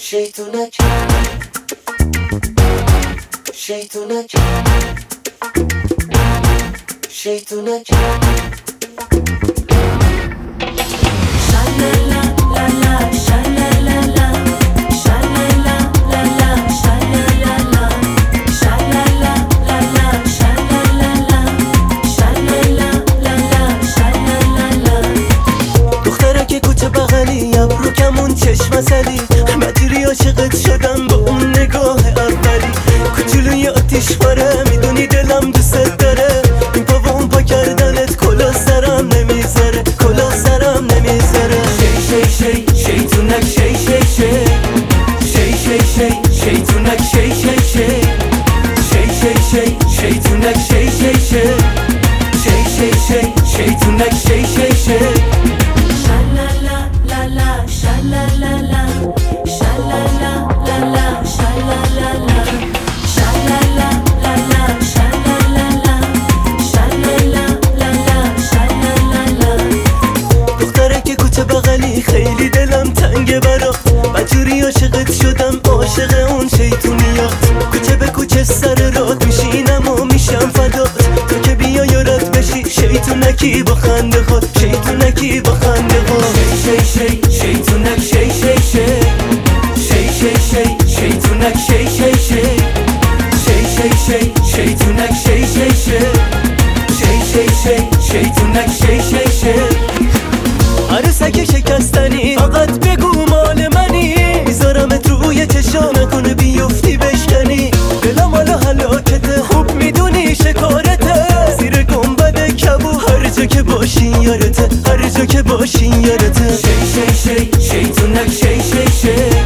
شیطونک شیطونک شیطونک شلالا لالا شلالا شلالا لالا شلالا شلالا لالا شلالا شلالا لالا شلالا دختره که کوچه بغلی ابرو کمون چشم سلی مجری عاشقت شدم با اون نگاه اولی کوچولوی آتیش پاره میدونی دلم دوست داره این پا و اون پا کردنت کلا سرم نمیذاره کلا سرم نمیذاره شی شی شی شیطونک شی شی شی شی شی شی شیطونک شی شی شی شی شی شی شیطونک شی شی شی شی شی شی شیطونک شی شی شی شلالا لالا شلالا شلالا لالا شلالا شلالا لالا شلالا شلالا لالا شلالا دختره که کوچه بغلی خیلی دلم تنگه برات مجبوری عاشقت شدم عاشق اون شیطونیات کوچه به کوچه سر رات میشینم و میشم فدات تو که بیا یارت بشی شیطونکی با خنده خود شیطونکی با خنده خود شی شی شی شیطونک شی شی شی شی شی شی شیطونک شی شی شی شی شی شی شیطونک شی شی شی شی شی شی شیطونک شی شی شی عروسک شکستنی فقط بگو مال منی میذارمت روی چشام نکنه بیفتی بشکنی دلم حالا هلاکته خوب میدونی شکارته زیر گنبد کبو هر جا که باشی یارته هر جا که باشی یارته شی شی شی شیطونک شی شی شی